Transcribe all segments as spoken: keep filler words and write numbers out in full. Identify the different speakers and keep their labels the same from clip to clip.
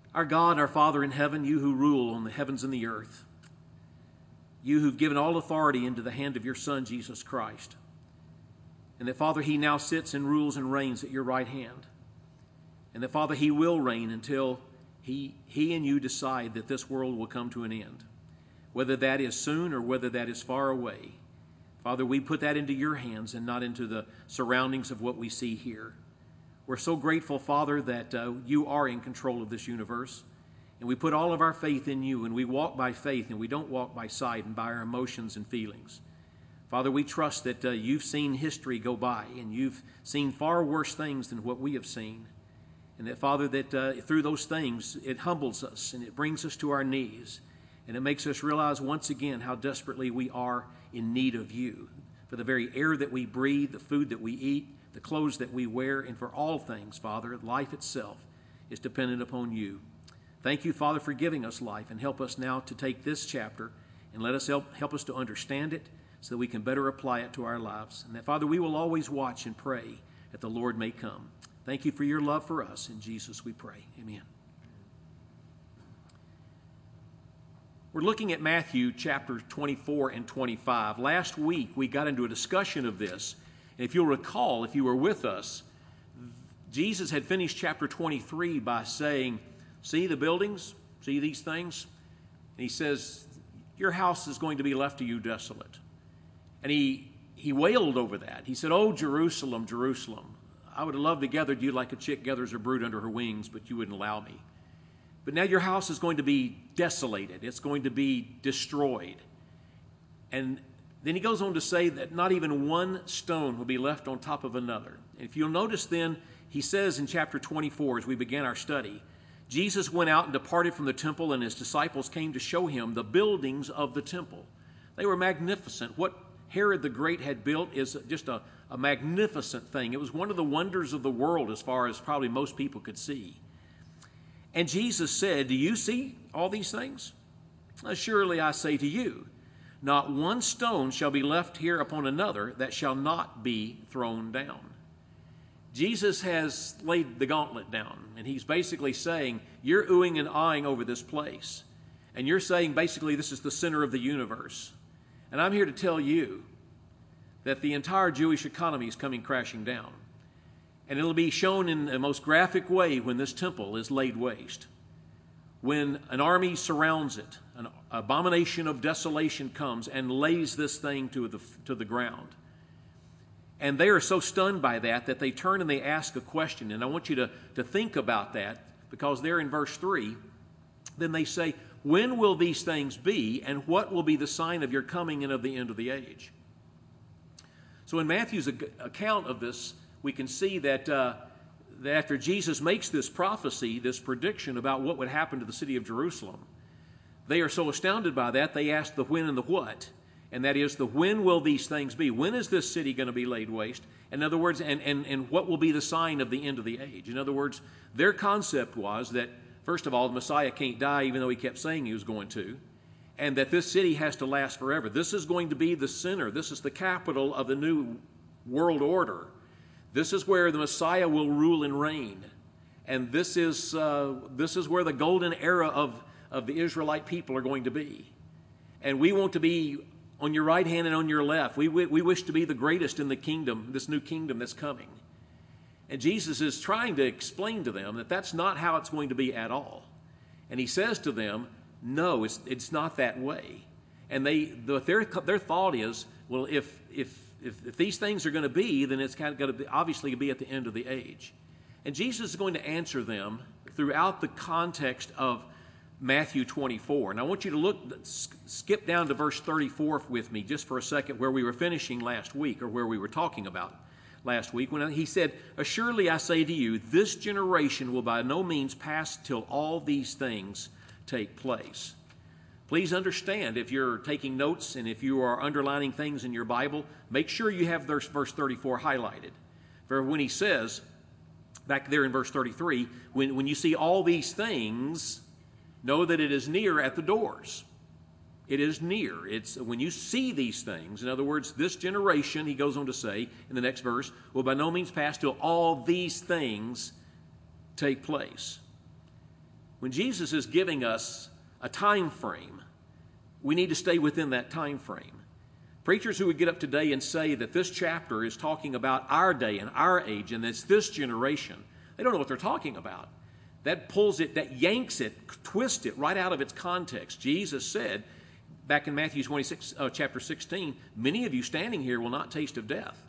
Speaker 1: Our God, our Father in heaven, you who rule on the heavens and the earth, you who've given all authority into the hand of your Son, Jesus Christ, and that, Father, he now sits and rules and reigns at your right hand, and that, Father, he will reign until he, he and you decide that this world will come to an end, whether that is soon or whether that is far away. Father, we put that into your hands and not into the surroundings of what we see here. We're so grateful, Father, that uh, you are in control of this universe, and we put all of our faith in you, and we walk by faith, and we don't walk by sight and by our emotions and feelings. Father, we trust that uh, you've seen history go by, and you've seen far worse things than what we have seen, and that, Father, that uh, through those things, it humbles us, and it brings us to our knees, and it makes us realize once again how desperately we are in need of you, for the very air that we breathe, the food that we eat, the clothes that we wear, and for all things, Father, life itself is dependent upon you. Thank you, Father, for giving us life, and help us now to take this chapter and let us help, help us to understand it so that we can better apply it to our lives. And that, Father, we will always watch and pray that the Lord may come. Thank you for your love for us. In Jesus we pray. Amen. We're looking at Matthew chapter twenty-four and twenty-five. Last week we got into a discussion of this. And if you'll recall, if you were with us, Jesus had finished chapter twenty-three by saying, see the buildings? See these things? And he says, your house is going to be left to you desolate. And he he wailed over that. He said, oh, Jerusalem, Jerusalem, I would have loved to gather you like a chick gathers her brood under her wings, but you wouldn't allow me. But now your house is going to be desolated. It's going to be destroyed. And then he goes on to say that not even one stone will be left on top of another. And if you'll notice then, he says in chapter twenty-four, as we began our study, Jesus went out and departed from the temple, and his disciples came to show him the buildings of the temple. They were magnificent. What Herod the Great had built is just a, a magnificent thing. It was one of the wonders of the world as far as probably most people could see. And Jesus said, do you see all these things? Surely I say to you, not one stone shall be left here upon another that shall not be thrown down. Jesus has laid the gauntlet down, and he's basically saying, you're oohing and ahhing over this place. And you're saying basically this is the center of the universe. And I'm here to tell you that the entire Jewish economy is coming crashing down. And it'll be shown in a most graphic way when this temple is laid waste. When an army surrounds it, an abomination of desolation comes and lays this thing to the, to the ground. And they are so stunned by that that they turn and they ask a question. And I want you to, to think about that, because there in verse three, then they say, when will these things be, and what will be the sign of your coming and of the end of the age? So in Matthew's account of this, we can see that, uh, that after Jesus makes this prophecy, this prediction about what would happen to the city of Jerusalem, they are so astounded by that, they ask the when and the what. And that is the when will these things be? When is this city going to be laid waste? In other words, and, and, and what will be the sign of the end of the age? In other words, their concept was that, first of all, the Messiah can't die even though he kept saying he was going to, and that this city has to last forever. This is going to be the center. This is the capital of the new world order. This is where the Messiah will rule and reign. And this is, uh, this is where the golden era of, of the Israelite people are going to be. And we want to be on your right hand and on your left. We, we, we wish to be the greatest in the kingdom, this new kingdom that's coming. And Jesus is trying to explain to them that that's not how it's going to be at all. And he says to them, no, it's, it's not that way. And they, the, their, their thought is, well, if, if, if, if these things are going to be, then it's kind of going to be, obviously be at the end of the age. And Jesus is going to answer them throughout the context of Matthew twenty-four. And I want you to look, skip down to verse thirty-four with me just for a second, where we were finishing last week, or where we were talking about last week, when he said, assuredly I say to you, this generation will by no means pass till all these things take place. Please understand, if you're taking notes and if you are underlining things in your Bible, make sure you have verse thirty-four highlighted. For when he says, back there in verse thirty-three, when, when you see all these things, know that it is near at the doors. It is near. It's when you see these things, in other words, this generation, he goes on to say in the next verse, will by no means pass till all these things take place. When Jesus is giving us a time frame, we need to stay within that time frame. Preachers who would get up today and say that this chapter is talking about our day and our age and it's this generation, they don't know what they're talking about. That pulls it, that yanks it, twists it right out of its context. Jesus said back in Matthew twenty-six, uh, chapter sixteen, many of you standing here will not taste of death.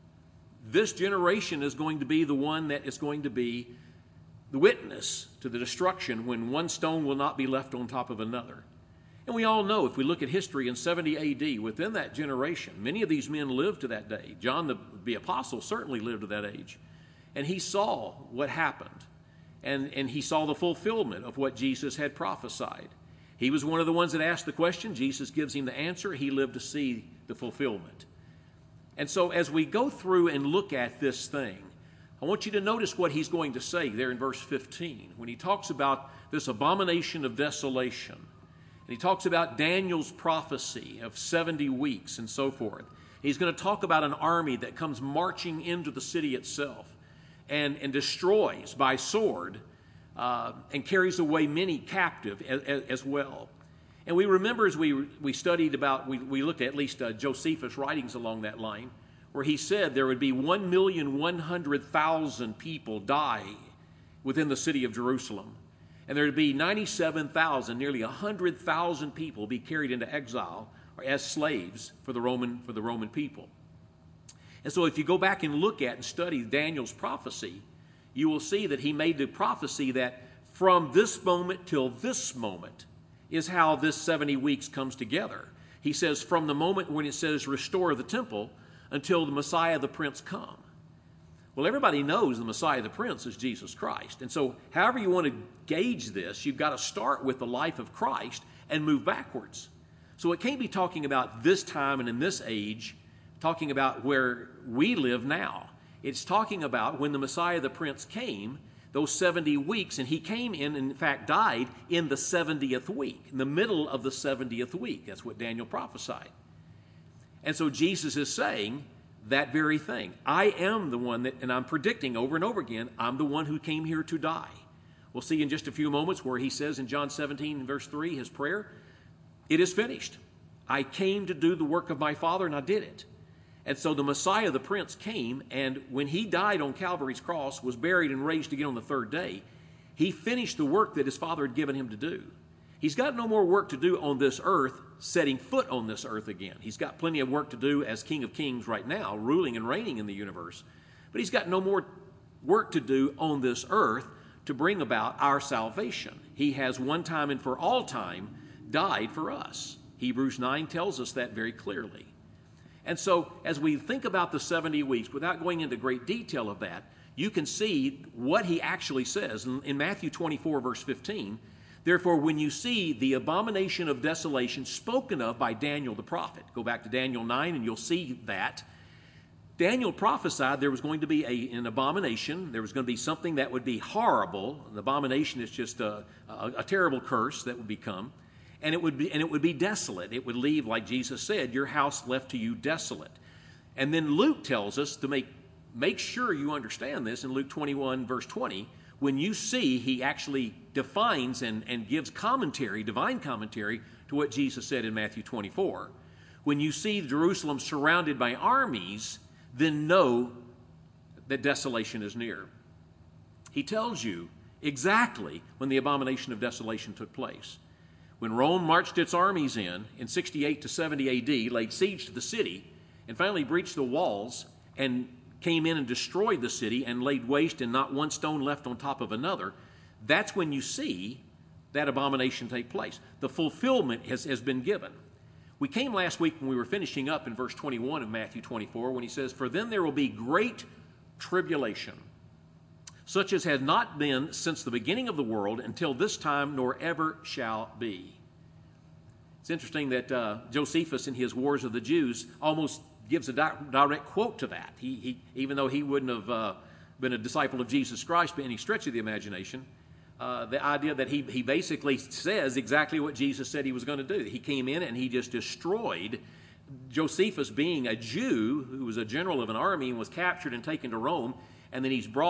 Speaker 1: This generation is going to be the one that is going to be the witness to the destruction when one stone will not be left on top of another. And we all know, if we look at history in seventy A D, within that generation, many of these men lived to that day. John the, the Apostle certainly lived to that age. And he saw what happened. And, and he saw the fulfillment of what Jesus had prophesied. He was one of the ones that asked the question. Jesus gives him the answer. He lived to see the fulfillment. And so as we go through and look at this thing, I want you to notice what he's going to say there in verse fifteen when he talks about this abomination of desolation. And he talks about Daniel's prophecy of seventy weeks and so forth. He's going to talk about an army that comes marching into the city itself and, and destroys by sword uh, and carries away many captive as, as well. And we remember as we, we studied about, we, we looked at at least uh, Josephus' writings along that line, where he said there would be one million one hundred thousand people die within the city of Jerusalem. And there would be ninety-seven thousand, nearly one hundred thousand people be carried into exile or as slaves for the Roman, for the Roman people. And so if you go back and look at and study Daniel's prophecy, you will see that he made the prophecy that from this moment till this moment is how this seventy weeks comes together. He says from the moment when it says restore the temple until the Messiah the Prince come. Well, everybody knows the Messiah the Prince is Jesus Christ. And so however you want to gauge this, you've got to start with the life of Christ and move backwards. So it can't be talking about this time and in this age, talking about where we live now. It's talking about when the Messiah the Prince came, those seventy weeks, and he came in, and in fact died in the seventieth week, in the middle of the seventieth week. That's what Daniel prophesied. And so Jesus is saying that very thing. I am the one that, and I'm predicting over and over again, I'm the one who came here to die. We'll see in just a few moments where he says in John seventeen, verse three, his prayer, it is finished. I came to do the work of my Father, and I did it. And so the Messiah, the Prince, came, and when he died on Calvary's cross, was buried and raised again on the third day, he finished the work that his Father had given him to do. He's got no more work to do on this earth, setting foot on this earth again. He's got plenty of work to do as King of Kings right now, ruling and reigning in the universe. But he's got no more work to do on this earth to bring about our salvation. He has one time and for all time died for us. Hebrews nine tells us that very clearly. And so as we think about the seventy weeks, without going into great detail of that, you can see what he actually says. In, in Matthew twenty-four, verse fifteen, therefore, when you see the abomination of desolation spoken of by Daniel the prophet, go back to Daniel nine and you'll see that. Daniel prophesied there was going to be a, an abomination. There was going to be something that would be horrible. An abomination is just a, a, a terrible curse that would become. And it would be, and it would be desolate. It would leave, like Jesus said, your house left to you desolate. And then Luke tells us to make, make sure you understand this in Luke twenty-one, verse twenty. When you see, he actually defines and, and gives commentary, divine commentary, to what Jesus said in Matthew twenty-four. When you see Jerusalem surrounded by armies, then know that desolation is near. He tells you exactly when the abomination of desolation took place. When Rome marched its armies in, in sixty-eight to seventy A D, laid siege to the city, and finally breached the walls and came in and destroyed the city and laid waste and not one stone left on top of another, that's when you see that abomination take place. The fulfillment has, has been given. We came last week when we were finishing up in verse twenty-one of Matthew twenty-four when he says, for then there will be great tribulation, such as has not been since the beginning of the world until this time, nor ever shall be. It's interesting that uh, Josephus in his Wars of the Jews almost gives a di- direct quote to that. He, he, even though he wouldn't have uh, been a disciple of Jesus Christ by any stretch of the imagination, uh, the idea that he, he basically says exactly what Jesus said he was going to do. He came in and he just destroyed. Josephus, being a Jew who was a general of an army and was captured and taken to Rome, and then he's brought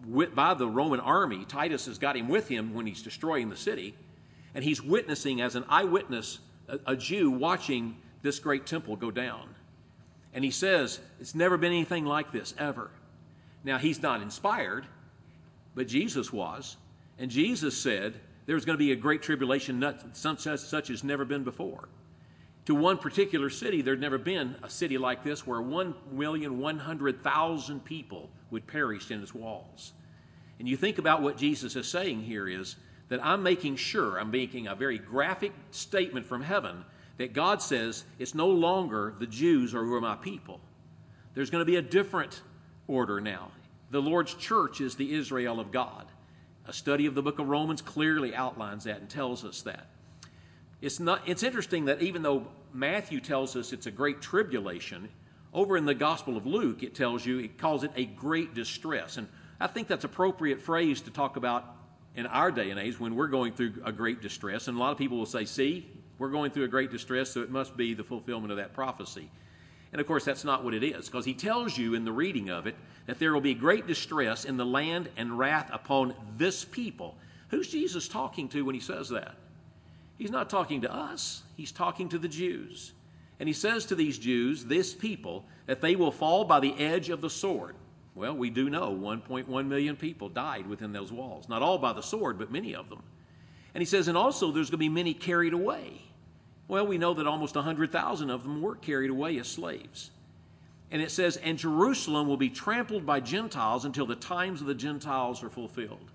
Speaker 1: by the Roman army. Titus has got him with him when he's destroying the city, and he's witnessing as an eyewitness, a, a Jew watching this great temple go down. And he says, it's never been anything like this, ever. Now, he's not inspired, but Jesus was. And Jesus said there's going to be a great tribulation such, such as never been before. To one particular city, there'd never been a city like this where one million one hundred thousand people would perish in its walls. And you think about what Jesus is saying here is that I'm making sure, I'm making a very graphic statement from heaven that God says it's no longer the Jews who are my people. There's going to be a different order now. The Lord's church is the Israel of God. A study of the book of Romans clearly outlines that and tells us that. It's not. It's interesting that even though Matthew tells us it's a great tribulation, over in the Gospel of Luke it tells you, it calls it a great distress. And I think that's an appropriate phrase to talk about in our day and age when we're going through a great distress. And a lot of people will say, see, we're going through a great distress, so it must be the fulfillment of that prophecy. And of course, that's not what it is, because he tells you in the reading of it that there will be great distress in the land and wrath upon this people. Who's Jesus talking to when he says that? He's not talking to us. He's talking to the Jews. And he says to these Jews, this people, that they will fall by the edge of the sword. Well, we do know one point one million people died within those walls. Not all by the sword, but many of them. And he says, and also there's going to be many carried away. Well, we know that almost one hundred thousand of them were carried away as slaves. And it says, and Jerusalem will be trampled by Gentiles until the times of the Gentiles are fulfilled.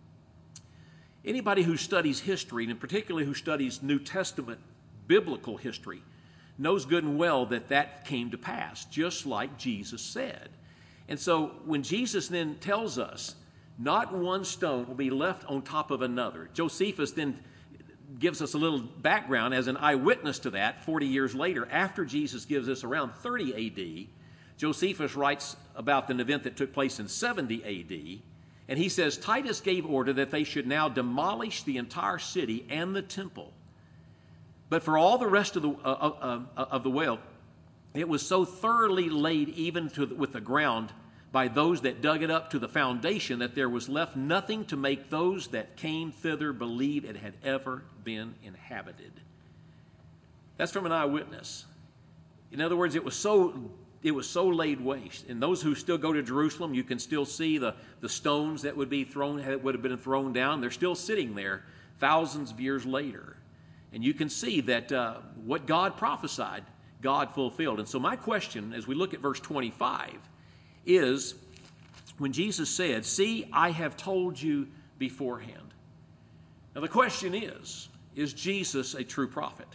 Speaker 1: Anybody who studies history, and particularly who studies New Testament biblical history, knows good and well that that came to pass, just like Jesus said. And so when Jesus then tells us, not one stone will be left on top of another, Josephus then gives us a little background as an eyewitness to that forty years later, after Jesus gives us around thirty A D. Josephus writes about an event that took place in seventy A D, and he says, Titus gave order that they should now demolish the entire city and the temple. But for all the rest of the, uh, uh, of the well, it was so thoroughly laid even to the, with the ground by those that dug it up to the foundation that there was left nothing to make those that came thither believe it had ever been inhabited. That's from an eyewitness. In other words, it was so it was so laid waste. And those who still go to Jerusalem, you can still see the, the stones that would be thrown, that would have been thrown down. They're still sitting there thousands of years later. And you can see that uh, what God prophesied, God fulfilled. And so my question, as we look at verse twenty-five, is when Jesus said, see, I have told you beforehand. Now the question is, is Jesus a true prophet?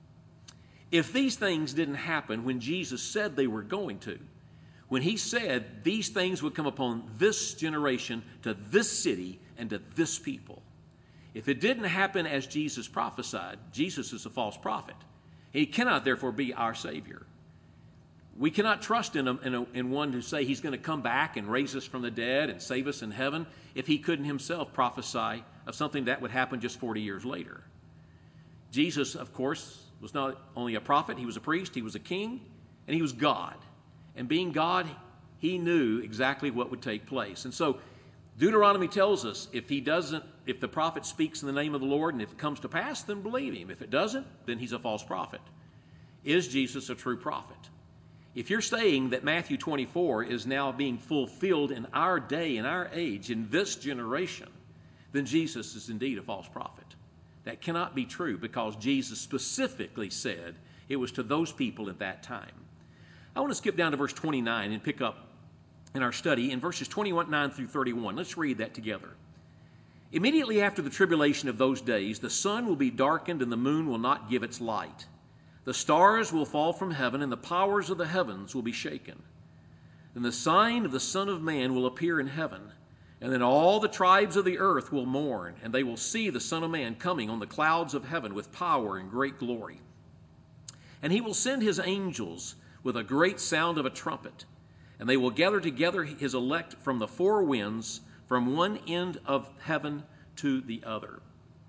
Speaker 1: If these things didn't happen when Jesus said they were going to, when he said these things would come upon this generation, to this city, and to this people, if it didn't happen as Jesus prophesied, Jesus is a false prophet. He cannot therefore be our Savior. We cannot trust in, a, in, a, in one to say he's going to come back and raise us from the dead and save us in heaven if he couldn't himself prophesy of something that would happen just forty years later. Jesus, of course, was not only a prophet, he was a priest, he was a king, and he was God. And being God, he knew exactly what would take place. And so Deuteronomy tells us if he doesn't, if the prophet speaks in the name of the Lord and if it comes to pass, then believe him. If it doesn't, then he's a false prophet. Is Jesus a true prophet? If you're saying that Matthew twenty-four is now being fulfilled in our day, in our age, in this generation, then Jesus is indeed a false prophet. That cannot be true because Jesus specifically said it was to those people at that time. I want to skip down to verse twenty-nine and pick up in our study in verses twenty-nine through thirty-one. Let's read that together. Immediately after the tribulation of those days, the sun will be darkened and the moon will not give its light. The stars will fall from heaven and the powers of the heavens will be shaken. Then the sign of the Son of Man will appear in heaven, and then all the tribes of the earth will mourn, and they will see the Son of Man coming on the clouds of heaven with power and great glory. And he will send his angels with a great sound of a trumpet, and they will gather together his elect from the four winds, from one end of heaven to the other.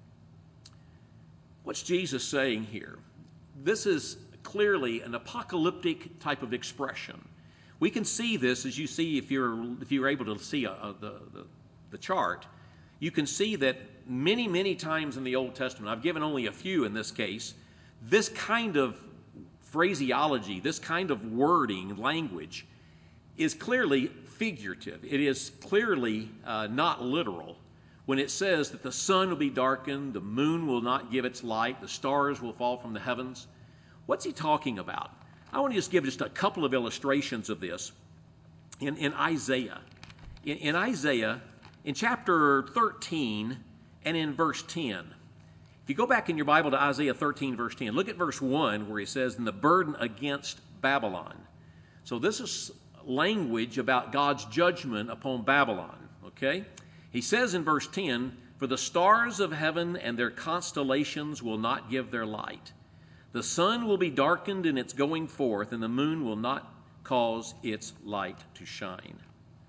Speaker 1: What's Jesus saying here? This is clearly an apocalyptic type of expression. We can see this as you see if you're if you're able to see a, a, the, the the chart. You can see that many, many times in the Old Testament, I've given only a few in this case, this kind of phraseology, this kind of wording, language, is clearly figurative. It is clearly uh, not literal. When it says that the sun will be darkened, the moon will not give its light, the stars will fall from the heavens, what's he talking about? I want to just give just a couple of illustrations of this in, in Isaiah. In, in Isaiah, in chapter thirteen and in verse ten, if you go back in your Bible to Isaiah thirteen, verse ten, look at verse one where he says, "And the burden against Babylon." So this is language about God's judgment upon Babylon, okay? He says in verse ten, "For the stars of heaven and their constellations will not give their light. The sun will be darkened in its going forth, and the moon will not cause its light to shine."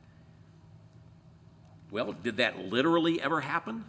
Speaker 1: Well, did that literally ever happen?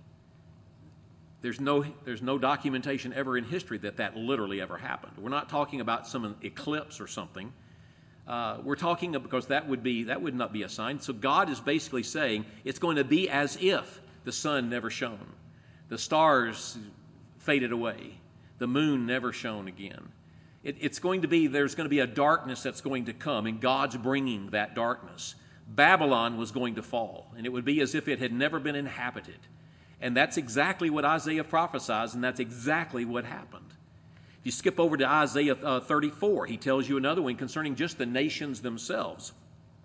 Speaker 1: There's no, there's no documentation ever in history that that literally ever happened. We're not talking about some eclipse or something. Uh, we're talking about, because that would be that would not be a sign. So God is basically saying it's going to be as if the sun never shone, the stars faded away, the moon never shone again. It, it's going to be there's going to be a darkness that's going to come, and God's bringing that darkness. Babylon was going to fall, and it would be as if it had never been inhabited. And that's exactly what Isaiah prophesies, and that's exactly what happened. If you skip over to Isaiah uh, thirty-four, he tells you another one concerning just the nations themselves.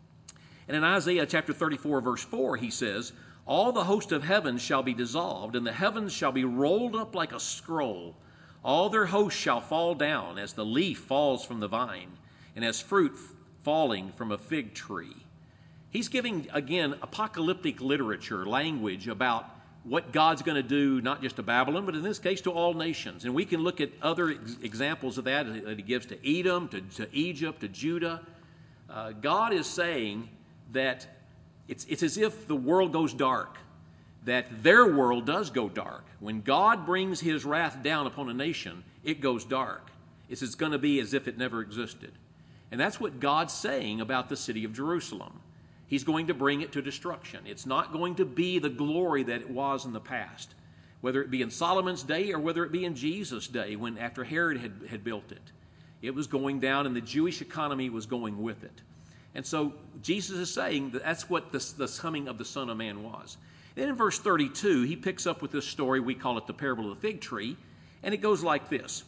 Speaker 1: And in Isaiah chapter thirty-four, verse four, he says, "All the host of heaven shall be dissolved, and the heavens shall be rolled up like a scroll. All their hosts shall fall down as the leaf falls from the vine, and as fruit falling from a fig tree." He's giving, again, apocalyptic literature, language about what God's going to do, not just to Babylon, but in this case to all nations. And we can look at other ex- examples of that that he gives to Edom, to, to Egypt, to Judah. Uh, God is saying that it's, it's as if the world goes dark, that their world does go dark. When God brings his wrath down upon a nation, it goes dark. It's, it's going to be as if it never existed. And that's what God's saying about the city of Jerusalem. He's going to bring it to destruction. It's not going to be the glory that it was in the past, whether it be in Solomon's day or whether it be in Jesus' day, when after Herod had, had built it. It was going down, and the Jewish economy was going with it. And so Jesus is saying that that's what the, the coming of the Son of Man was. Then in verse thirty-two, he picks up with this story. We call it the parable of the fig tree, and it goes like this.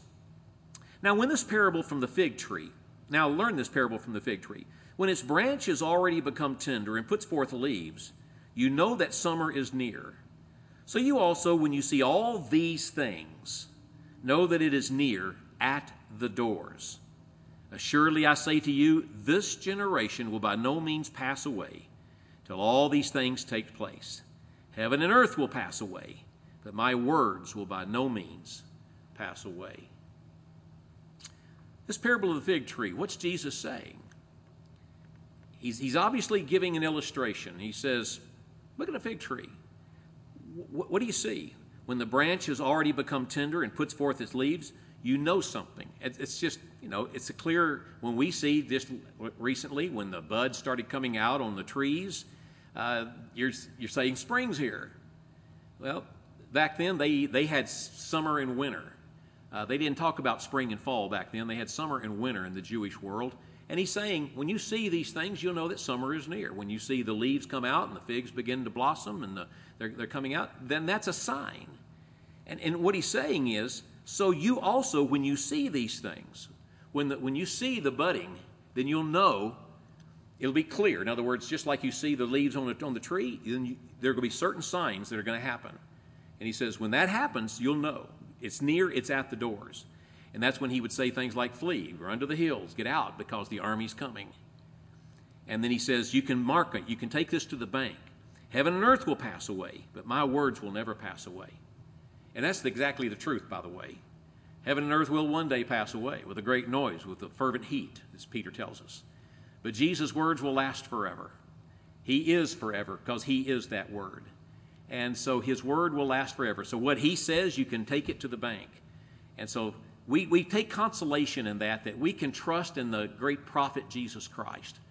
Speaker 1: "Now when this parable from the fig tree, now learn this parable from the fig tree. When its branch has already become tender and puts forth leaves, you know that summer is near. So you also, when you see all these things, know that it is near at the doors. Assuredly, I say to you, this generation will by no means pass away till all these things take place. Heaven and earth will pass away, but my words will by no means pass away." This parable of the fig tree, what's Jesus saying? He's, he's obviously giving an illustration. He says, look at a fig tree. W- what do you see? When the branch has already become tender and puts forth its leaves, you know something. It, it's just, you know, it's a clear, when we see just recently, when the buds started coming out on the trees, uh, you're, you're saying spring's here. Well, back then they, they had summer and winter. Uh, they didn't talk about spring and fall back then. They had summer and winter in the Jewish world. And he's saying, when you see these things, you'll know that summer is near. When you see the leaves come out and the figs begin to blossom and the, they're, they're coming out, then that's a sign. And, and what he's saying is, so you also, when you see these things, when, the, when you see the budding, then you'll know, it'll be clear. In other words, just like you see the leaves on the, on the tree, then you, there are going to be certain signs that are going to happen. And he says, when that happens, you'll know. It's near, it's at the doors. And that's when he would say things like, flee, run to the hills, get out, because the army's coming. And then he says, you can mark it, you can take this to the bank. Heaven and earth will pass away, but my words will never pass away. And that's exactly the truth, by the way. Heaven and earth will one day pass away with a great noise, with a fervent heat, as Peter tells us. But Jesus' words will last forever. He is forever, because he is that word. And so his word will last forever. So what he says, you can take it to the bank. And so We, we take consolation in that, that we can trust in the great prophet Jesus Christ,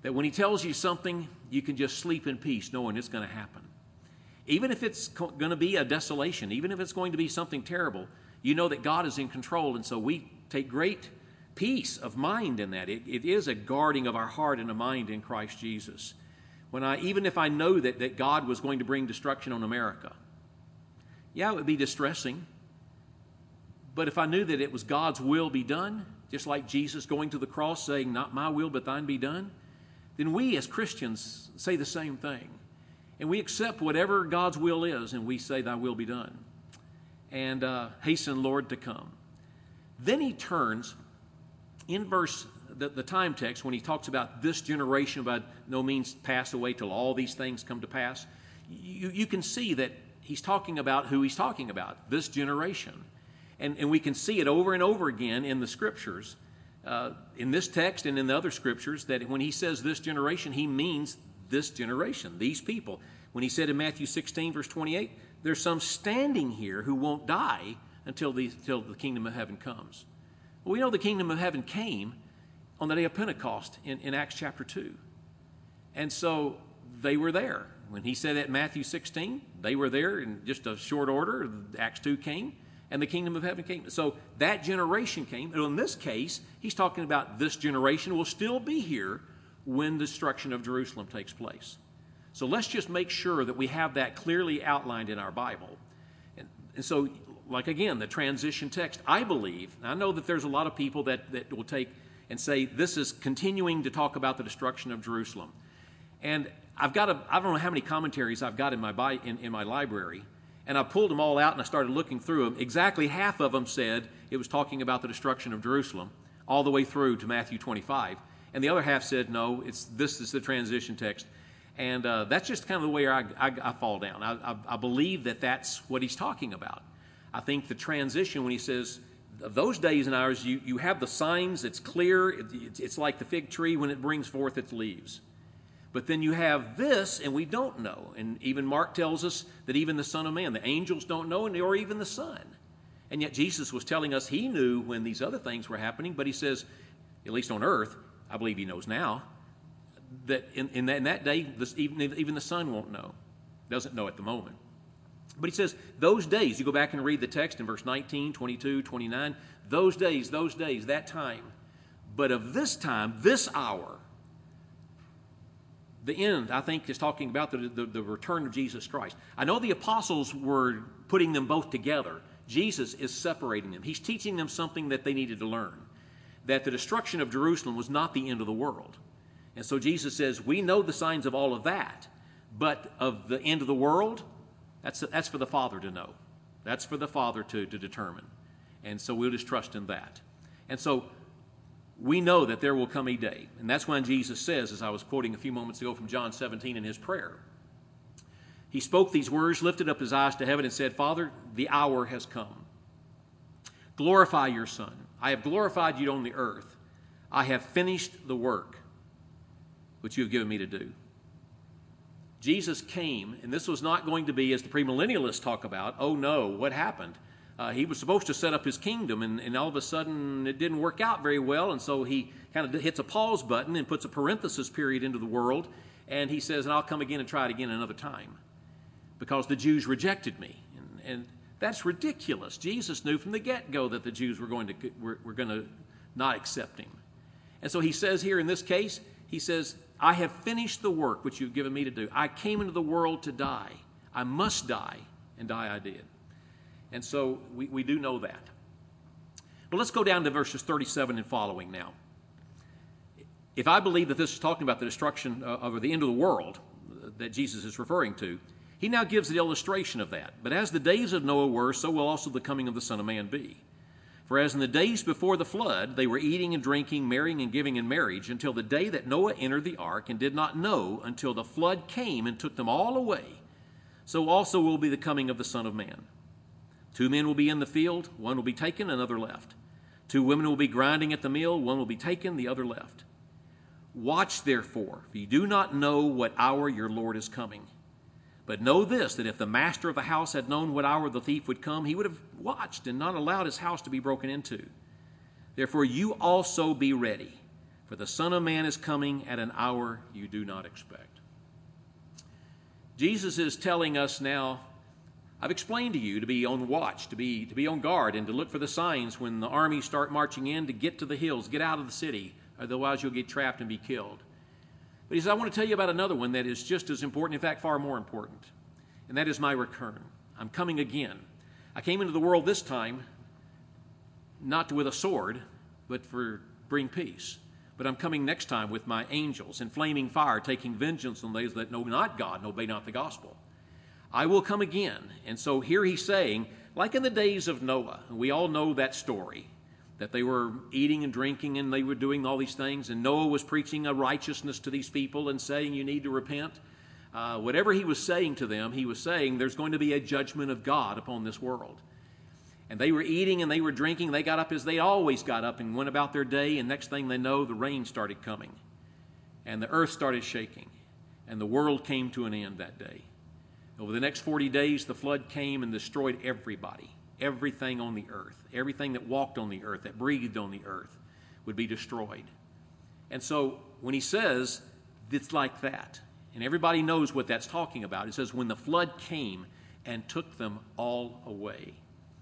Speaker 1: that when he tells you something, you can just sleep in peace knowing it's going to happen. Even if it's going to be a desolation, even if it's going to be something terrible, you know that God is in control, and so we take great peace of mind in that. It, it is a guarding of our heart and a mind in Christ Jesus. When I, even if I know that, that God was going to bring destruction on America, yeah, it would be distressing. But if I knew that it was God's will be done, just like Jesus going to the cross saying, not my will, but thine be done, then we as Christians say the same thing. And we accept whatever God's will is, and we say, thy will be done. And uh, hasten, Lord, to come. Then he turns, in verse, the, the time text, when he talks about this generation by no means pass away till all these things come to pass, you, you can see that he's talking about who he's talking about, this generation. And, and we can see it over and over again in the Scriptures, uh, in this text and in the other Scriptures, that when he says this generation, he means this generation, these people. When he said in Matthew sixteen, verse twenty-eight, there's some standing here who won't die until the, until the kingdom of heaven comes. Well, we know the kingdom of heaven came on the day of Pentecost in, in Acts chapter two. And so they were there. When he said that in Matthew sixteen, they were there in just a short order. Acts two came, and the kingdom of heaven came. So that generation came. And in this case, he's talking about this generation will still be here when the destruction of Jerusalem takes place. So let's just make sure that we have that clearly outlined in our Bible. And, and so, like again, the transition text, I believe, I know that there's a lot of people that, that will take and say this is continuing to talk about the destruction of Jerusalem. And I've got a, I don't know how many commentaries I've got in my, in, in my library, and I pulled them all out and I started looking through them. Exactly half of them said it was talking about the destruction of Jerusalem all the way through to Matthew twenty-five. And the other half said, no, it's this is the transition text. And uh, that's just kind of the way I, I, I fall down. I, I, I believe that that's what he's talking about. I think the transition, when he says, those days and hours, you, you have the signs, it's clear, it, it's, it's like the fig tree when it brings forth its leaves. But then you have this, and we don't know. And even Mark tells us that even the Son of Man, the angels don't know, or even the Son. And yet Jesus was telling us he knew when these other things were happening, but he says, at least on earth, I believe he knows now, that in, in, that, in that day, this, even, even the Son won't know. Doesn't know at the moment. But he says, those days, you go back and read the text in verse nineteen, twenty-two, twenty-nine, those days, those days, that time. But of this time, this hour, the end, I think, is talking about the, the, the return of Jesus Christ. I know the apostles were putting them both together. Jesus is separating them. He's teaching them something that they needed to learn, that the destruction of Jerusalem was not the end of the world. And so Jesus says, we know the signs of all of that, but of the end of the world, that's, that's for the Father to know. That's for the Father to, to determine. And so we'll just trust in that. And so we know that there will come a day. And that's when Jesus says, as I was quoting a few moments ago from John seventeen in his prayer, he spoke these words, lifted up his eyes to heaven and said, Father, the hour has come. Glorify your Son. I have glorified you on the earth. I have finished the work which you have given me to do. Jesus came, and this was not going to be, as the premillennialists talk about, oh no, what happened? Uh, he was supposed to set up his kingdom, and, and all of a sudden it didn't work out very well, and so he kind of hits a pause button and puts a parenthesis period into the world, and he says, and I'll come again and try it again another time, because the Jews rejected me. And, and that's ridiculous. Jesus knew from the get-go that the Jews were going to were, were going to not accept him. And so he says here in this case, he says, I have finished the work which you've given me to do. I came into the world to die. I must die, and die I did. And so we, we do know that. Well, let's go down to verses thirty-seven and following now. If I believe that this is talking about the destruction of, or the end of the world that Jesus is referring to, he now gives the illustration of that. But as the days of Noah were, so will also the coming of the Son of Man be. For as in the days before the flood, they were eating and drinking, marrying and giving in marriage, until the day that Noah entered the ark, and did not know until the flood came and took them all away, so also will be the coming of the Son of Man. Two men will be in the field, one will be taken, another left. Two women will be grinding at the mill, one will be taken, the other left. Watch therefore, for you do not know what hour your Lord is coming. But know this, that if the master of the house had known what hour the thief would come, he would have watched and not allowed his house to be broken into. Therefore you also be ready, for the Son of Man is coming at an hour you do not expect. Jesus is telling us now, I've explained to you to be on watch, to be, to be on guard, and to look for the signs when the armies start marching in, to get to the hills, get out of the city, otherwise you'll get trapped and be killed. But he says, I want to tell you about another one that is just as important, in fact, far more important, and that is my return. I'm coming again. I came into the world this time not with a sword, but for bring peace. But I'm coming next time with my angels in flaming fire, taking vengeance on those that know not God and obey not the gospel. I will come again. And so here he's saying, like in the days of Noah, we all know that story, that they were eating and drinking and they were doing all these things, and Noah was preaching a righteousness to these people and saying you need to repent. Uh, whatever he was saying to them, he was saying there's going to be a judgment of God upon this world. And they were eating and they were drinking. They got up as they always got up and went about their day, and next thing they know, the rain started coming, and the earth started shaking, and the world came to an end that day. Over the next forty days, the flood came and destroyed everybody. Everything on the earth, everything that walked on the earth, that breathed on the earth, would be destroyed. And so when he says it's like that, and everybody knows what that's talking about, it says when the flood came and took them all away.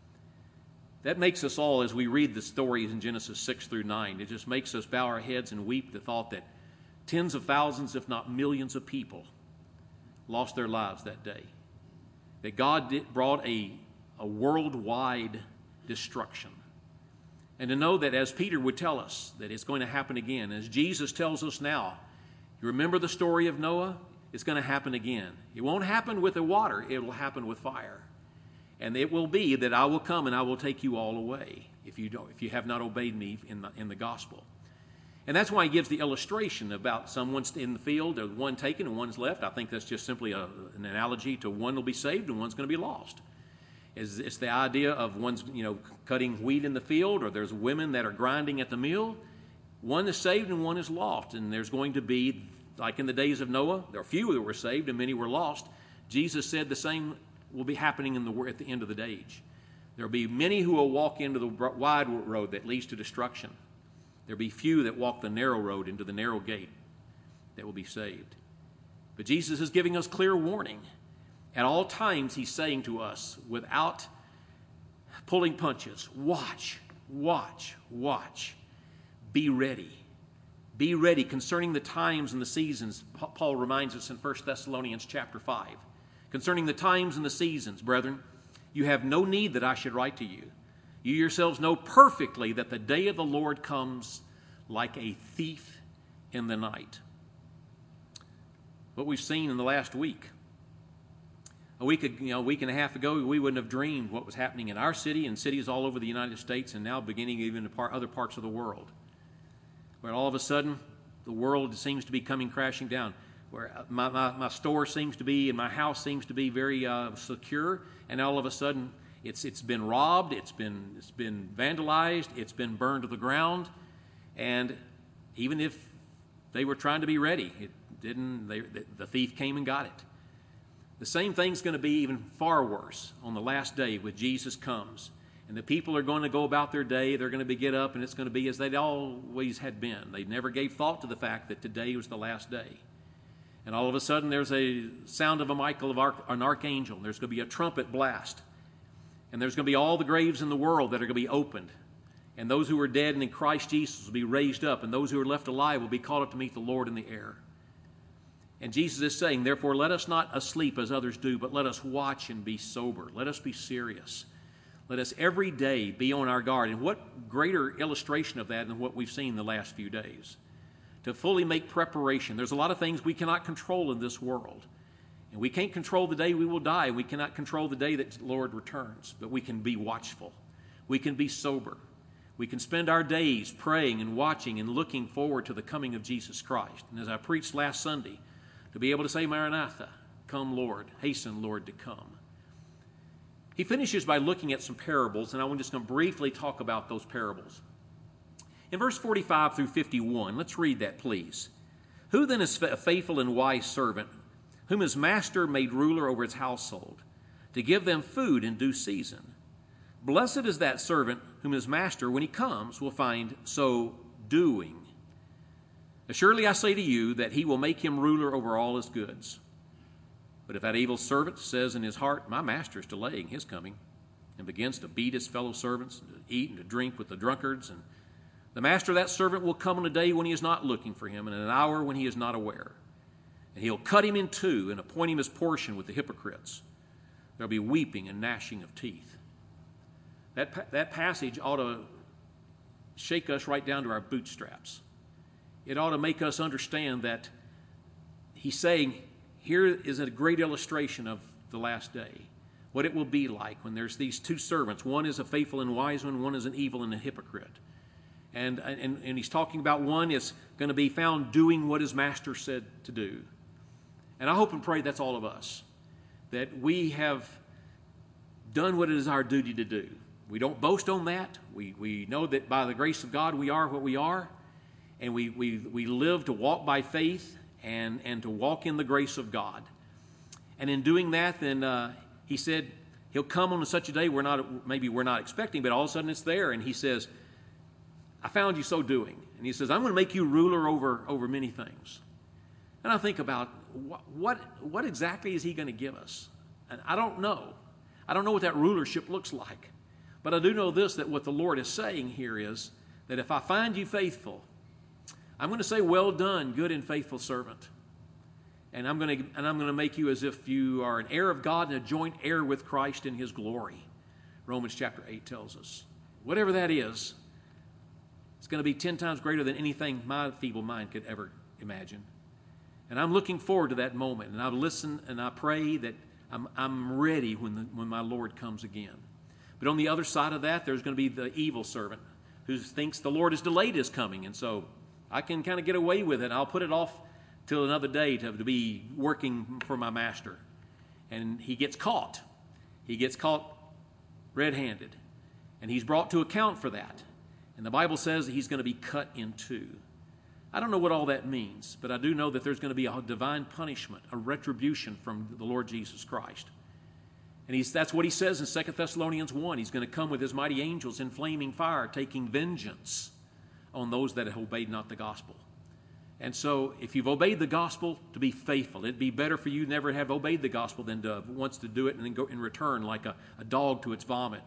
Speaker 1: That makes us all, as we read the stories in Genesis six through nine, it just makes us bow our heads and weep the thought that tens of thousands, if not millions of people lost their lives that day. That God did, brought a, a worldwide destruction. And to know that, as Peter would tell us, that it's going to happen again. As Jesus tells us now, you remember the story of Noah? It's going to happen again. It won't happen with the water. It will happen with fire. And it will be that I will come and I will take you all away if you don't, if you have not obeyed me in the, in the gospel. And that's why he gives the illustration about someone's in the field, or one taken and one's left. I think that's just simply a, an analogy to one will be saved and one's going to be lost. It's, it's the idea of one's, you know, cutting wheat in the field, or there's women that are grinding at the mill. One is saved and one is lost. And there's going to be, like in the days of Noah, there are few that were saved and many were lost. Jesus said the same will be happening in the, at the end of the age. There will be many who will walk into the wide road that leads to destruction. There will be few that walk the narrow road into the narrow gate that will be saved. But Jesus is giving us clear warning. At all times, he's saying to us, without pulling punches, watch, watch, watch. Be ready. Be ready concerning the times and the seasons. Paul reminds us in First Thessalonians chapter five. Concerning the times and the seasons, brethren, you have no need that I should write to you. You yourselves know perfectly that the day of the Lord comes like a thief in the night. What we've seen in the last week. A week, you know, a week and a half ago, we wouldn't have dreamed what was happening in our city and cities all over the United States, and now beginning even in part, other parts of the world. Where all of a sudden, the world seems to be coming crashing down. Where my, my, my store seems to be and my house seems to be very uh, secure, and all of a sudden it's it's been robbed, it's been it's been vandalized, it's been burned to the ground, and even if they were trying to be ready, it didn't. They, the thief came and got it. The same thing's going to be even far worse on the last day when Jesus comes, and the people are going to go about their day. They're going to be get up, and it's going to be as they always had been. They never gave thought to the fact that today was the last day. And all of a sudden, there's a sound of a Michael, of arch, an archangel. There's going to be a trumpet blast. And there's going to be all the graves in the world that are going to be opened. And those who are dead and in Christ Jesus will be raised up. And those who are left alive will be called up to meet the Lord in the air. And Jesus is saying, therefore, let us not asleep as others do, but let us watch and be sober. Let us be serious. Let us every day be on our guard. And what greater illustration of that than what we've seen the last few days? To fully make preparation. There's a lot of things we cannot control in this world. And we can't control the day we will die. We cannot control the day that the Lord returns. But we can be watchful. We can be sober. We can spend our days praying and watching and looking forward to the coming of Jesus Christ. And as I preached last Sunday, to be able to say, Maranatha, come Lord, hasten Lord to come. He finishes by looking at some parables, and I'm just going to briefly talk about those parables. In verse forty-five through fifty-one, let's read that, please. Who then is a faithful and wise servant, whom his master made ruler over his household, to give them food in due season? Blessed is that servant whom his master, when he comes, will find so doing. Surely I say to you that he will make him ruler over all his goods. But if that evil servant says in his heart, my master is delaying his coming, and begins to beat his fellow servants, and to eat and to drink with the drunkards, and the master of that servant will come on a day when he is not looking for him, and in an hour when he is not aware. And he'll cut him in two and appoint him his portion with the hypocrites. There'll be weeping and gnashing of teeth. That, that passage ought to shake us right down to our bootstraps. It ought to make us understand that he's saying, here is a great illustration of the last day, what it will be like when there's these two servants. One is a faithful and wise one, one is an evil and a hypocrite. And, and, and he's talking about one is going to be found doing what his master said to do. And I hope and pray that's all of us, that we have done what it is our duty to do. We don't boast on that. We, we know that by the grace of God we are what we are, and we, we, we live to walk by faith and, and to walk in the grace of God. And in doing that, then uh, he said he'll come on such a day we're not, maybe we're not expecting, but all of a sudden it's there, and he says, I found you so doing. And he says, I'm going to make you ruler over, over many things. And I think about what, what, what exactly is he going to give us? And I don't know. I don't know what that rulership looks like. But I do know this, that what the Lord is saying here is that if I find you faithful, I'm going to say, well done, good and faithful servant. And I'm going to, and I'm going to make you as if you are an heir of God and a joint heir with Christ in his glory. Romans chapter eight tells us. Whatever that is, it's going to be ten times greater than anything my feeble mind could ever imagine. And I'm looking forward to that moment. And I listen and I pray that I'm, I'm ready when, the, when my Lord comes again. But on the other side of that, there's going to be the evil servant who thinks the Lord has delayed his coming. And so I can kind of get away with it. I'll put it off till another day to, to be working for my master. And he gets caught. He gets caught red-handed. And he's brought to account for that. And the Bible says that he's going to be cut in two. I don't know what all that means, but I do know that there's going to be a divine punishment, a retribution from the Lord Jesus Christ. And he's, that's what he says in Second Thessalonians one. He's going to come with his mighty angels in flaming fire, taking vengeance on those that have obeyed not the gospel. And so if you've obeyed the gospel, to be faithful. It'd be better for you never to have obeyed the gospel than to wants to do it and then go in return like a, a dog to its vomit.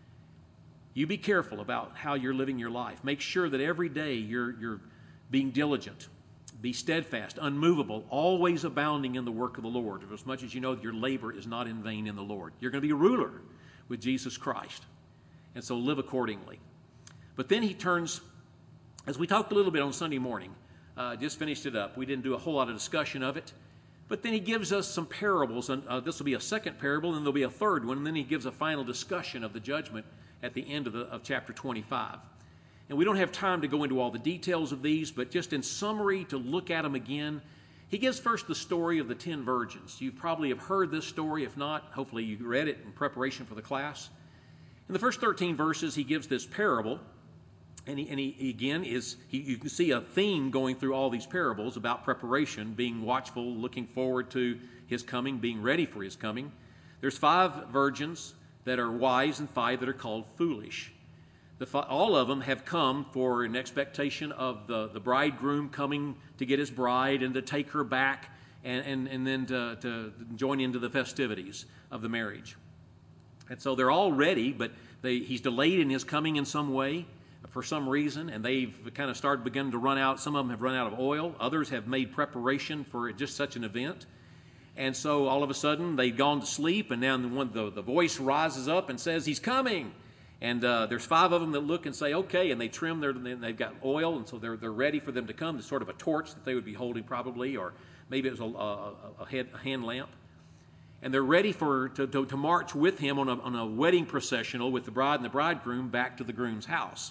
Speaker 1: You be careful about how you're living your life. Make sure that every day you're, you're being diligent. Be steadfast, unmovable, always abounding in the work of the Lord, as much as you know that your labor is not in vain in the Lord. You're going to be a ruler with Jesus Christ, and so live accordingly. But then he turns, as we talked a little bit on Sunday morning, uh, just finished it up. We didn't do a whole lot of discussion of it, but then he gives us some parables, and uh, this will be a second parable, and there'll be a third one, and then he gives a final discussion of the judgment at the end of, the, of chapter twenty-five. And we don't have time to go into all the details of these, but just in summary, to look at them again, he gives first the story of the ten virgins. You probably have heard this story. If not, hopefully you read it in preparation for the class. In the first thirteen verses, he gives this parable. And, he, and he, again, is he, you can see a theme going through all these parables about preparation, being watchful, looking forward to his coming, being ready for his coming. There's five virgins that are wise and five that are called foolish. The, all of them have come for an expectation of the, the bridegroom coming to get his bride and to take her back and, and, and then to, to join into the festivities of the marriage. And so they're all ready, but they, he's delayed in his coming in some way for some reason, and they've kind of started beginning to run out. Some of them have run out of oil. Others have made preparation for just such an event. And so all of a sudden they've gone to sleep, and now the, the, the voice rises up and says, he's coming. And uh, there's five of them that look and say, okay, and they trim their, they've got oil, and so they're, they're ready for them to come. There's sort of a torch that they would be holding probably, or maybe it was a, a, a, head, a hand lamp. And they're ready for to, to, to march with him on a, on a wedding processional with the bride and the bridegroom back to the groom's house.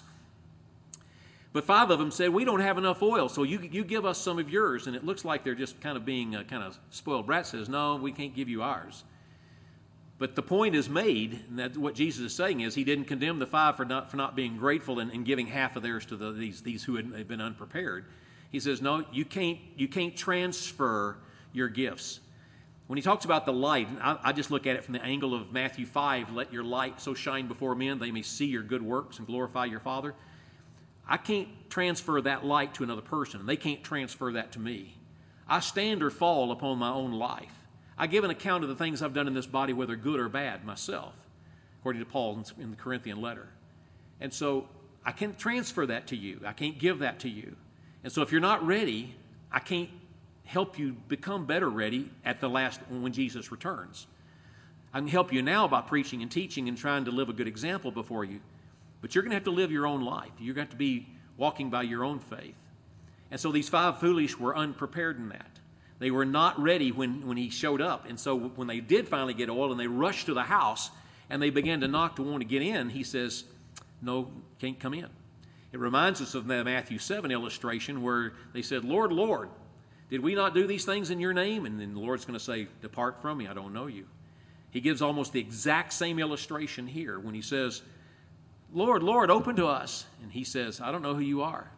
Speaker 1: But five of them said, we don't have enough oil, so you, you give us some of yours. And it looks like they're just kind of being a kind of spoiled brat, says, no, we can't give you ours. But the point is made, and that what Jesus is saying is he didn't condemn the five for not, for not being grateful and, and giving half of theirs to the, these, these who had been unprepared. He says, no, you can't, you can't transfer your gifts. When he talks about the light, I, I just look at it from the angle of Matthew five, let your light so shine before men they may see your good works and glorify your Father. I can't transfer that light to another person. They can't transfer that to me. I stand or fall upon my own life. I give an account of the things I've done in this body, whether good or bad, myself, according to Paul in the Corinthian letter. And so I can't transfer that to you. I can't give that to you. And so if you're not ready, I can't help you become better ready at the last, when Jesus returns. I can help you now by preaching and teaching and trying to live a good example before you. But you're going to have to live your own life. You're going to have to be walking by your own faith. And so these five foolish were unprepared in that. They were not ready when, when he showed up. And so when they did finally get oil and they rushed to the house and they began to knock to want to get in, he says, no, can't come in. It reminds us of the Matthew seven illustration where they said, Lord, Lord, did we not do these things in your name? And then the Lord's going to say, depart from me, I don't know you. He gives almost the exact same illustration here when he says, Lord, Lord, open to us. And he says, I don't know who you are.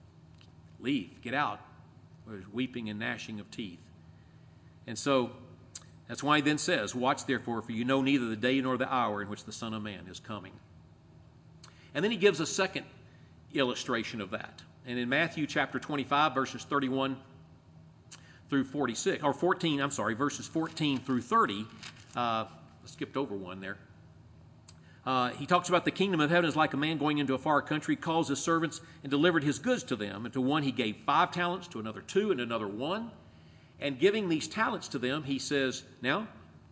Speaker 1: Leave, get out. There's weeping and gnashing of teeth. And so that's why he then says, watch therefore, for you know neither the day nor the hour in which the Son of Man is coming. And then he gives a second illustration of that. And in Matthew chapter twenty-five, verses thirty-one through forty-six, or fourteen, I'm sorry, verses fourteen through thirty, uh, I skipped over one there. Uh, he talks about the kingdom of heaven is like a man going into a far country, calls his servants and delivered his goods to them. And to one he gave five talents, to another two, and another one. And giving these talents to them, he says, now,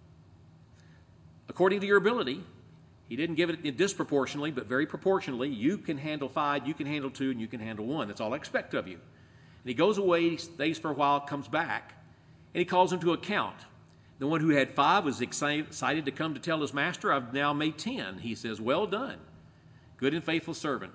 Speaker 1: according to your ability, he didn't give it disproportionately, but very proportionally. You can handle five, you can handle two, and you can handle one. That's all I expect of you. And he goes away, he stays for a while, comes back, and he calls him to account. The one who had five was excited to come to tell his master, I've now made ten. He says, well done, good and faithful servant.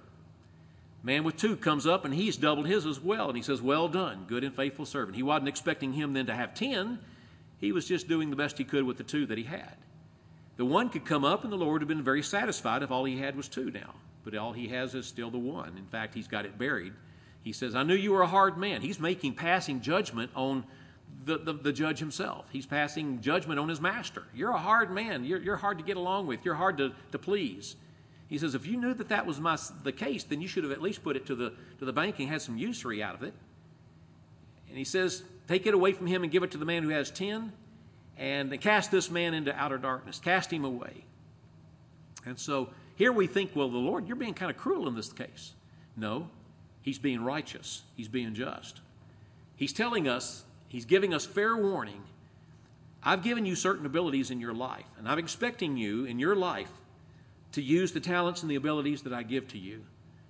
Speaker 1: Man with two comes up, and he's doubled his as well. And he says, well done, good and faithful servant. He wasn't expecting him then to have ten. He was just doing the best he could with the two that he had. The one could come up, and the Lord would have been very satisfied if all he had was two now. But all he has is still the one. In fact, he's got it buried. He says, I knew you were a hard man. He's making passing judgment on The, the, the judge himself. He's passing judgment on his master. You're a hard man. You're, you're hard to get along with. You're hard to, to please. He says, if you knew that that was my, the case, then you should have at least put it to the, to the bank and had some usury out of it. And he says, take it away from him and give it to the man who has ten, and cast this man into outer darkness. Cast him away. And so here we think, well, the Lord, you're being kind of cruel in this case. No, he's being righteous. He's being just. He's telling us, he's giving us fair warning. I've given you certain abilities in your life, and I'm expecting you in your life to use the talents and the abilities that I give to you.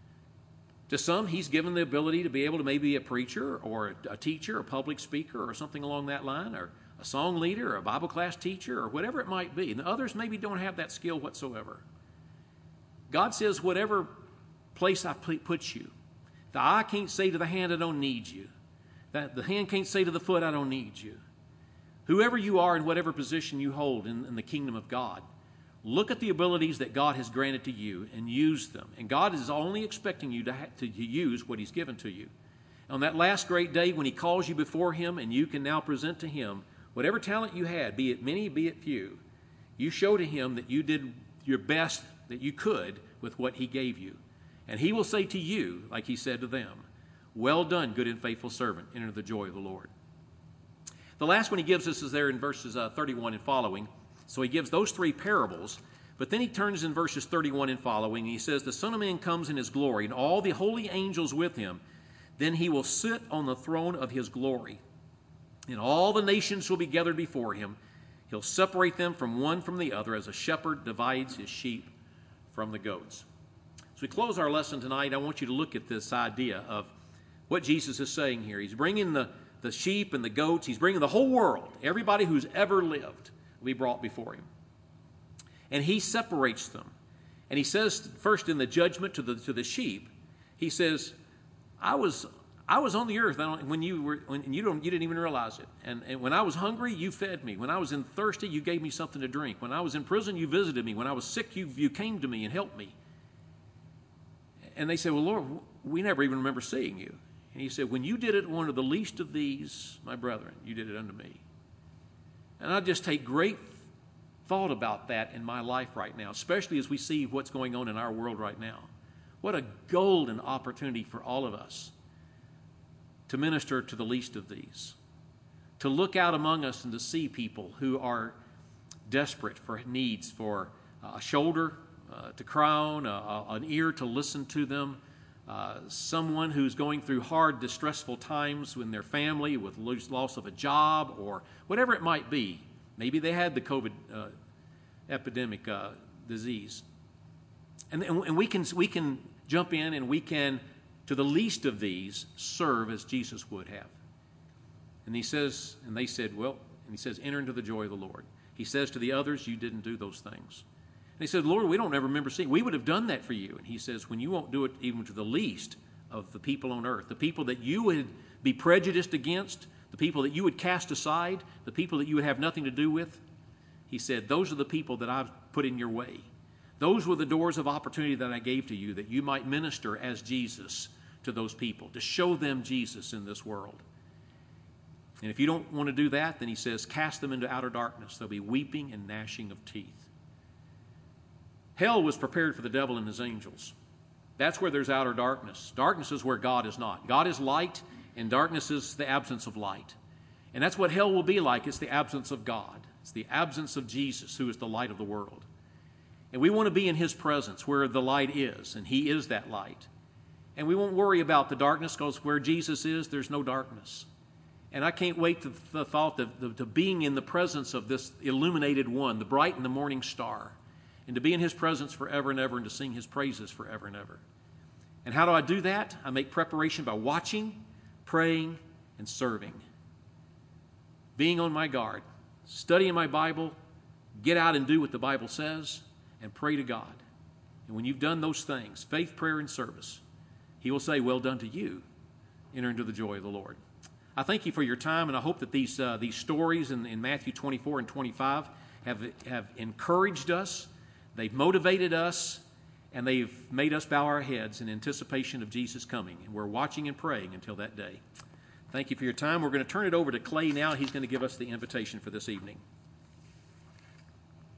Speaker 1: To some, he's given the ability to be able to maybe be a preacher or a teacher, a public speaker or something along that line, or a song leader or a Bible class teacher or whatever it might be. And the others maybe don't have that skill whatsoever. God says, whatever place I put you, the eye can't say to the hand, I don't need you. That the hand can't say to the foot, I don't need you. Whoever you are in whatever position you hold in, in the kingdom of God, look at the abilities that God has granted to you and use them. And God is only expecting you to, ha- to use what he's given to you. On that last great day when he calls you before him and you can now present to him whatever talent you had, be it many, be it few, you show to him that you did your best that you could with what he gave you. And he will say to you, like he said to them, well done, good and faithful servant, enter the joy of the Lord. The last one he gives us is there in verses uh, thirty-one and following. So he gives those three parables, but then he turns in verses thirty-one and following, and he says, the Son of Man comes in his glory, and all the holy angels with him. Then he will sit on the throne of his glory, and all the nations will be gathered before him. He'll separate them from one from the other, as a shepherd divides his sheep from the goats. As we close our lesson tonight, I want you to look at this idea of what Jesus is saying here. He's bringing the, the sheep and the goats. He's bringing the whole world, everybody who's ever lived, will be brought before him. And he separates them. And he says, first in the judgment to the, to the sheep, he says, I was I was on the earth when you were when you don't you didn't even realize it. And, and when I was hungry, you fed me. When I was in thirsty, you gave me something to drink. When I was in prison, you visited me. When I was sick, you you came to me and helped me. And they said, well, Lord, we never even remember seeing you. And he said, when you did it to one of the least of these, my brethren, you did it unto me. And I just take great thought about that in my life right now, especially as we see what's going on in our world right now. What a golden opportunity for all of us to minister to the least of these, to look out among us and to see people who are desperate for needs, for a shoulder uh, to cry on, a, a, an ear to listen to them, uh, someone who's going through hard, distressful times in their family with loss of a job or whatever it might be. Maybe they had the COVID uh, epidemic uh, disease. And, and we can we can jump in and we can, to the least of these, serve as Jesus would have. And he says, and they said, well, and he says, enter into the joy of the Lord. He says to the others, you didn't do those things. And he said, Lord, we don't ever remember seeing. We would have done that for you. And he says, when you won't do it even to the least of the people on earth, the people that you would be prejudiced against, the people that you would cast aside, the people that you would have nothing to do with, he said, those are the people that I've put in your way. Those were the doors of opportunity that I gave to you, that you might minister as Jesus to those people, to show them Jesus in this world. And if you don't want to do that, then he says, cast them into outer darkness. There'll be weeping and gnashing of teeth. Hell was prepared for the devil and his angels. That's where there's outer darkness. Darkness is where God is not. God is light, and darkness is the absence of light. And that's what hell will be like. It's the absence of God. It's the absence of Jesus, who is the light of the world. And we want to be in his presence where the light is, and he is that light. And we won't worry about the darkness, because where Jesus is, there's no darkness. And I can't wait to the thought of the, to being in the presence of this illuminated one, the bright and the morning star, and to be in his presence forever and ever and to sing his praises forever and ever. And how do I do that? I make preparation by watching, praying, and serving. Being on my guard, studying my Bible, get out and do what the Bible says, and pray to God. And when you've done those things, faith, prayer, and service, he will say, well done to you. Enter into the joy of the Lord. I thank you for your time, and I hope that these uh, these stories in, in Matthew twenty-four and twenty-five have, have encouraged us, they've motivated us, and they've made us bow our heads in anticipation of Jesus coming. And we're watching and praying until that day. Thank you for your time. We're going to turn it over to Clay now. He's going to give us the invitation for this evening.